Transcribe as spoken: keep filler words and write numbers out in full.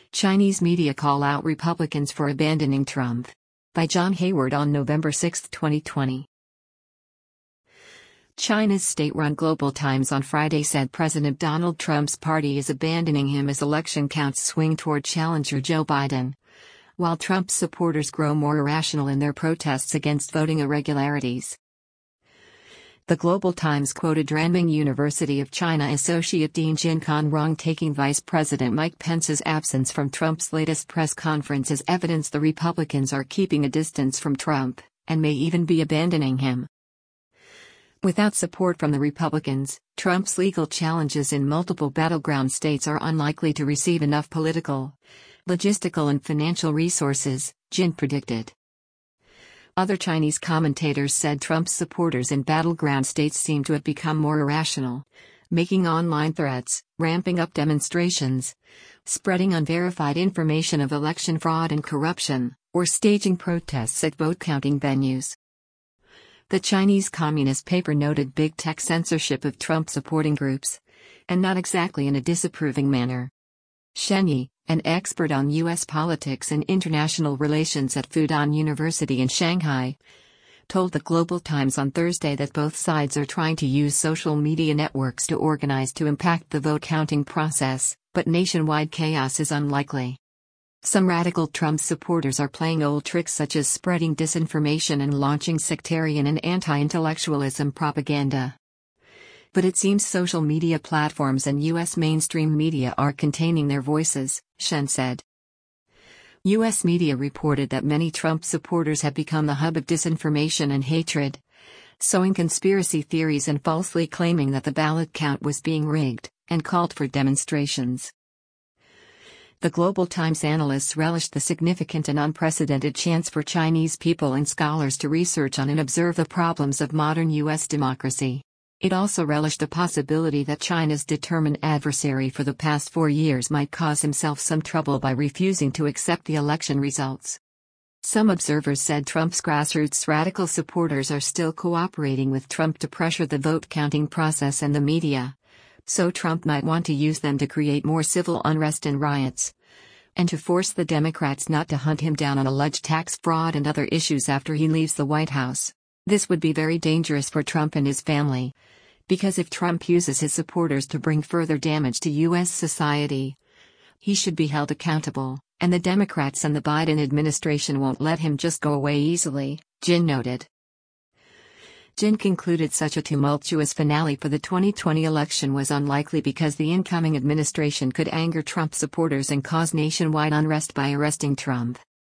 Chinese media call out Republicans for abandoning Trump. By John Hayward on November sixth, twenty twenty. China's state-run Global Times on Friday said President Donald Trump's party is abandoning him as election counts swing toward challenger Joe Biden, while Trump's supporters grow more irrational in their protests against voting irregularities. The Global Times quoted Renmin University of China Associate Dean Jin Conrong taking Vice President Mike Pence's absence from Trump's latest press conference as evidence the Republicans are keeping a distance from Trump, and may even be abandoning him. Without support from the Republicans, Trump's legal challenges in multiple battleground states are unlikely to receive enough political, logistical and financial resources, Jin predicted. Other Chinese commentators said Trump's supporters in battleground states seem to have become more irrational, making online threats, ramping up demonstrations, spreading unverified information of election fraud and corruption, or staging protests at vote-counting venues. The Chinese Communist paper noted big tech censorship of Trump-supporting groups, and not exactly in a disapproving manner. Shen Yi, an expert on U S politics and international relations at Fudan University in Shanghai, told the Global Times on Thursday that both sides are trying to use social media networks to organize to impact the vote counting process, but nationwide chaos is unlikely. Some radical Trump supporters are playing old tricks such as spreading disinformation and launching sectarian and anti-intellectualism propaganda. But it seems social media platforms and U S mainstream media are containing their voices, Shen said. U S media reported that many Trump supporters have become the hub of disinformation and hatred, sowing conspiracy theories and falsely claiming that the ballot count was being rigged, and called for demonstrations. The Global Times analysts relished the significant and unprecedented chance for Chinese people and scholars to research on and observe the problems of modern U S democracy. It also relished the possibility that China's determined adversary for the past four years might cause himself some trouble by refusing to accept the election results. Some observers said Trump's grassroots radical supporters are still cooperating with Trump to pressure the vote-counting process and the media, so Trump might want to use them to create more civil unrest and riots, and to force the Democrats not to hunt him down on alleged tax fraud and other issues after he leaves the White House. This would be very dangerous for Trump and his family, because if Trump uses his supporters to bring further damage to U S society, he should be held accountable, and the Democrats and the Biden administration won't let him just go away easily, Jin noted. Jin concluded such a tumultuous finale for the twenty twenty election was unlikely because the incoming administration could anger Trump supporters and cause nationwide unrest by arresting Trump.